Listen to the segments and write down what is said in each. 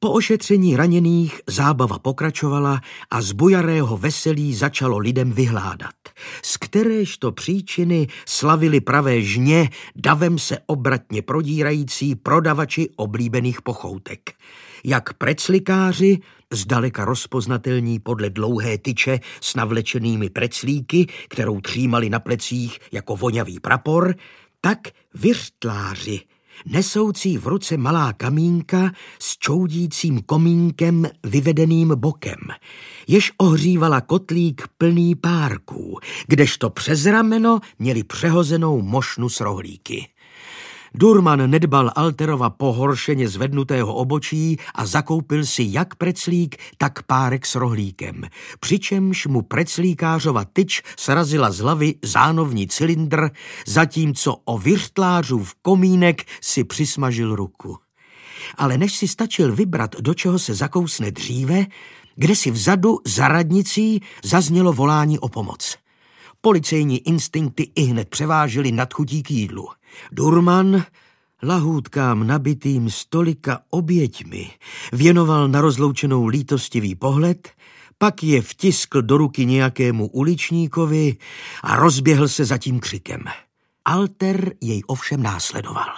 Po ošetření raněných zábava pokračovala a z bujarého veselí začalo lidem vyhládat. Z kteréžto příčiny slavili pravé žně davem se obratně prodírající prodavači oblíbených pochoutek. Jak preclikáři, zdaleka rozpoznatelní podle dlouhé tyče s navlečenými preclíky, kterou třímali na plecích jako vonavý prapor, tak viřtláři, nesoucí v ruce malá kamínka s čoudícím komínkem vyvedeným bokem, jež ohřívala kotlík plný párků, kdežto přes rameno měli přehozenou mošnu s rohlíky. Durman nedbal Alterova pohoršeně zvednutého obočí a zakoupil si jak preclík, tak párek s rohlíkem, přičemž mu preclíkářova tyč srazila z hlavy zánovní cylindr, zatímco o viřtlářův komínek si přismažil ruku. Ale než si stačil vybrat, do čeho se zakousne dříve, kde si vzadu za radnicí zaznělo volání o pomoc. Policejní instinkty ihned převážily nad chutí k jídlu. Durman lahůdkám nabitým stolika oběťmi věnoval na rozloučenou lítostivý pohled, pak je vtiskl do ruky nějakému uličníkovi a rozběhl se za tím křikem. Alter jej ovšem následoval.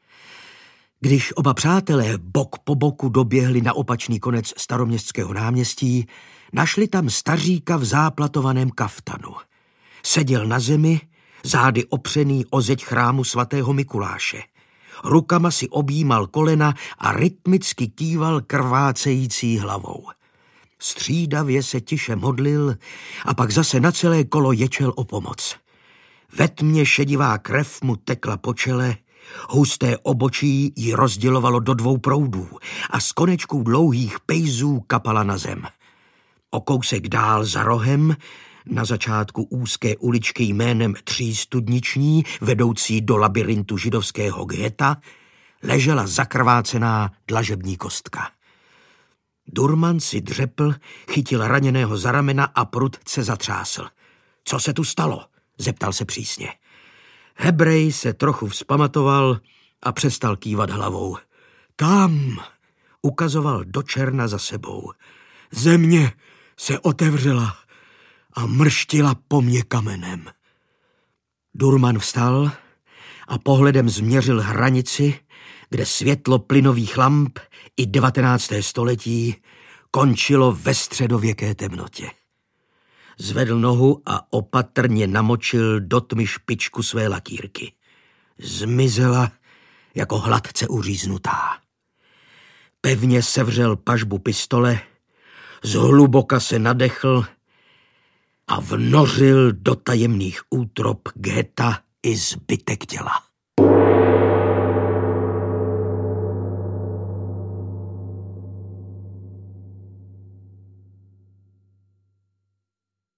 Když oba přátelé bok po boku doběhli na opačný konec Staroměstského náměstí, našli tam staříka v záplatovaném kaftanu. Seděl na zemi, zády opřený o zeď chrámu svatého Mikuláše. Rukama si objímal kolena a rytmicky kýval krvácející hlavou. Střídavě se tiše modlil a pak zase na celé kolo ječel o pomoc. Ve tmě šedivá krev mu tekla po čele, husté obočí ji rozdělovalo do dvou proudů a z konečků dlouhých pejzů kapala na zem. O kousek dál za rohem, na začátku úzké uličky jménem Třístudniční, vedoucí do labirintu židovského ghetta, ležela zakrvácená dlažební kostka. Durman si dřepl, chytil raněného za ramena a prudce zatřásl. Co se tu stalo? Zeptal se přísně. Hebrej se trochu vzpamatoval a přestal kývat hlavou. Tam, ukazoval do černa za sebou. Země se otevřela a mrštila po mně kamenem. Durman vstal a pohledem změřil hranici, kde světlo plynových lamp i 19. století končilo ve středověké temnotě. Zvedl nohu a opatrně namočil do tmy špičku své lakýrky. Zmizela jako hladce uříznutá. Pevně sevřel pažbu pistole, zhluboka se nadechl a vnořil do tajemných útrob ghetta i zbytek těla.